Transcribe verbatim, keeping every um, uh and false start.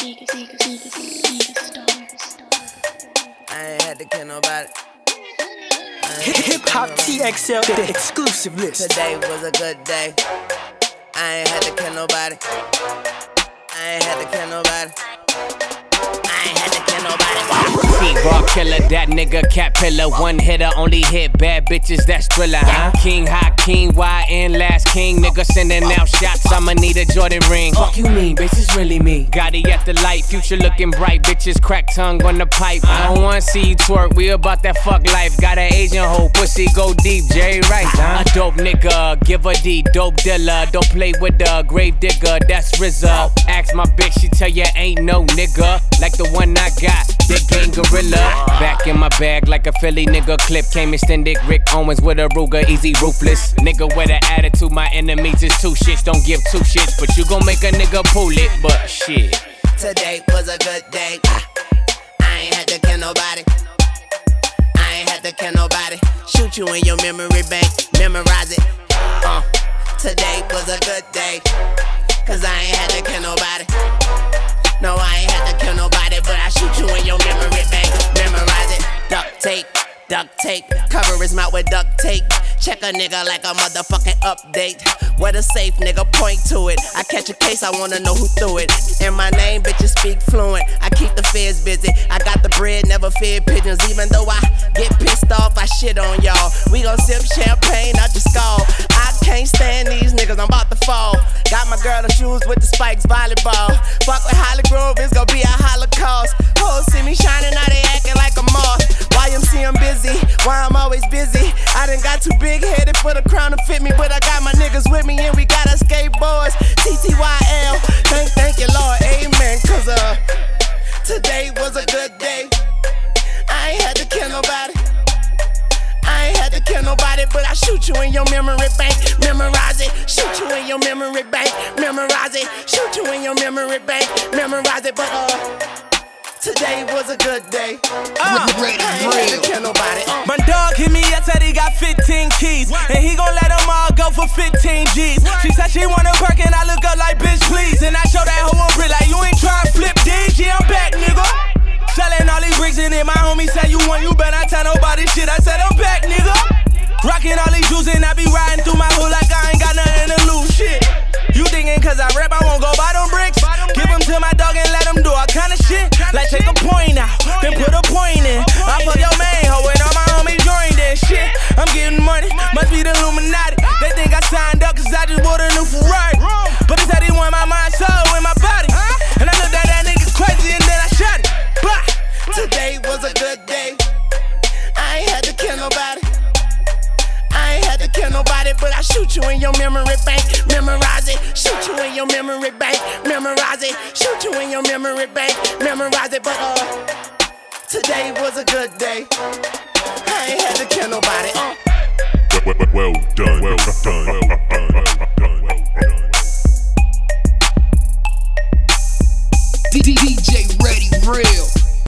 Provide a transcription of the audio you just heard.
I ain't had to kill nobody. Hip Hop T X L, the exclusive list. Today was a good day. I ain't had to kill nobody. I ain't had to kill nobody. I ain't had to kill nobody. T-Raw killer, that nigga cat pillar. One hitter, only hit bad bitches, that's Thriller, huh? King, hot king, Y N, last king. Nigga sending out shots, I'ma need a Jordan ring. Fuck you mean, bitch, it's really me. Gotti at the light, future looking bright. Bitches crack tongue on the pipe. I don't wanna see you twerk, we about that fuck life. Got an Asian hoe, pussy go deep, Jerry Rice, huh? A dope nigga, give a D, dope dealer. Don't play with the grave digger, that's R Z A. Ask my bitch, she tell ya ain't no nigga like the one I got, that gang gorilla. Back in my bag like a Philly nigga clip. Came extended, Rick Owens with a Ruger, easy ruthless. Nigga with an attitude, my enemies is two shits. Don't give two shits, but you gon' make a nigga pull it, but shit. Today was a good day. I ain't had to kill nobody. I ain't had to kill nobody. Shoot you in your memory bank, memorize it. Uh, today was a good day, cause I ain't had to kill nobody. No, I ain't had to kill nobody, but I shoot you in your memory bank, memorize it. Duct tape, duct tape, cover his mouth with duct tape. Check a nigga like a motherfucking update. Where the safe nigga, point to it. I catch a case, I wanna know who threw it. And my name, bitches speak fluent. I keep the feds busy. I got the bread, never fear pigeons. Even though I get pissed off, I shit on y'all. We gon' sip champagne out your skull. I can't stand these niggas, I'm about to fall. Got my girl in shoes with the spikes, volleyball. Fuck with Holly Grove, it's gon' be a holocaust. Hoes see me shining, now they acting like a moth. Y M C I'm busy, why I'm always busy. I done got too big headed for the crown to fit me, but I got my niggas with me and we got our skateboards. T T Y L, thank, thank you Lord, amen. Cause uh, today was a good day. I ain't had to kill nobody. I ain't had to kill nobody, but I shoot you in your memory bank, memorize it. Shoot you in your memory bank, memorize it. Shoot you in your memory bank, memorize it. But uh, today was a good day. Uh, I ain't had to kill nobody. Uh. My dog hit me up, said he got fifteen keys, and he gon' let them all go for fifteen G's. She said she want a perk, and I look up like bitch please, and I show that hoe a brick like you ain't tryna flip D G. I'm back, nigga. Selling all these bricks and then my homie say you want, you better tell nobody shit. I said I'm back, nigga. Rockin' all these juice and I be riding through my hood like I ain't got nothing to lose. Shit. You thinking cause I rap I won't go buy them bricks? Give them to my dog and let them do all kind of shit. Like take a point out, then put a point in. I fuck your main hoe and all my homies joined in. Shit, I'm getting money, must be the Illuminati. They think I signed up cause I just bought a new Ferrari. But they said he want my mind, soul, and my body. And I looked at that nigga crazy and then I shot it. Bah! Today was a good day. I ain't had to kill nobody. I ain't had to kill nobody, but I shoot you in your memory bank, memorize it. Shoot you in your memory bank, memorize it. Shoot you in your memory bank, memorize it. But uh, today was a good day. I ain't had to kill nobody. Uh. Well, well, well done.